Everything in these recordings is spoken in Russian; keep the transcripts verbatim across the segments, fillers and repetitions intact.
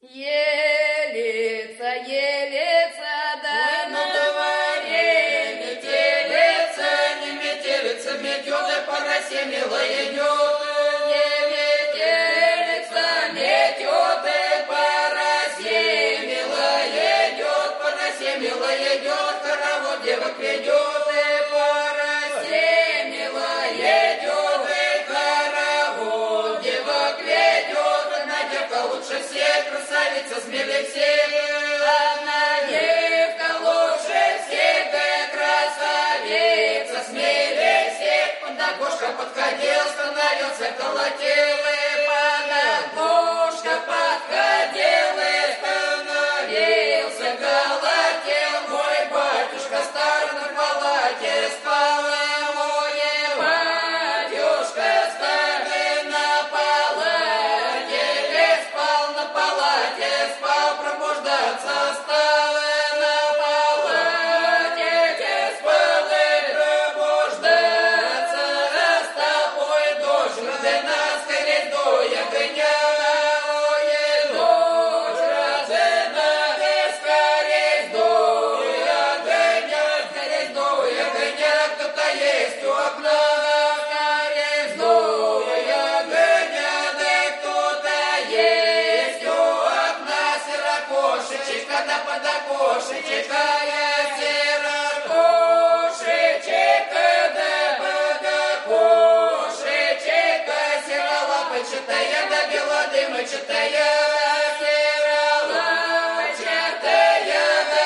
Елица, елица, да на дворе метелица, не метелица, метет, и по росе милая идет. Не метелица, метет, и по росе милая идет, по росе милая идет, хоровод девок ведет, и по росе милая идет, и хоровод девок ведет. Одна девка лучше всех, красавица смелее всех, одна девка лучше всех, да красавица смелее всех. Под окошко подходил, становился, колотил, и под окошко подходил, и становился, колотил. Мой батюшка стар на палате спал, и мой батюшка старый на палате спал, на палате спал, пробуждаться стал, и на палате спал, и пробуждаться стал. Ой, дочь родина, скорей дуя гоня, ой, дочь родина, скорей дуя гоня, скорей дуя гоня, кто-то есть у окна, скорей дуя гоня, да кто-то есть у окна. Сирокошечка, да под окошечка, сирокошечка, да под окошечка, серолапочатая, да белодымочатая, серолапочатая, да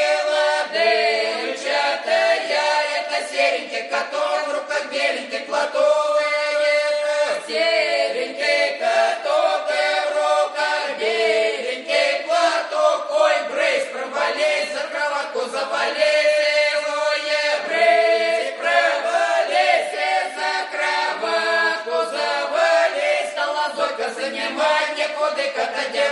белодымочатая. Это серенький каток, в руках беленький платок, это серенький каток, и в руках беленький платок. Ой, брысь, провались, за кроватку завались, ой, брысь, провались, за кроватку завались. Стала Зойка занимать, некуда кота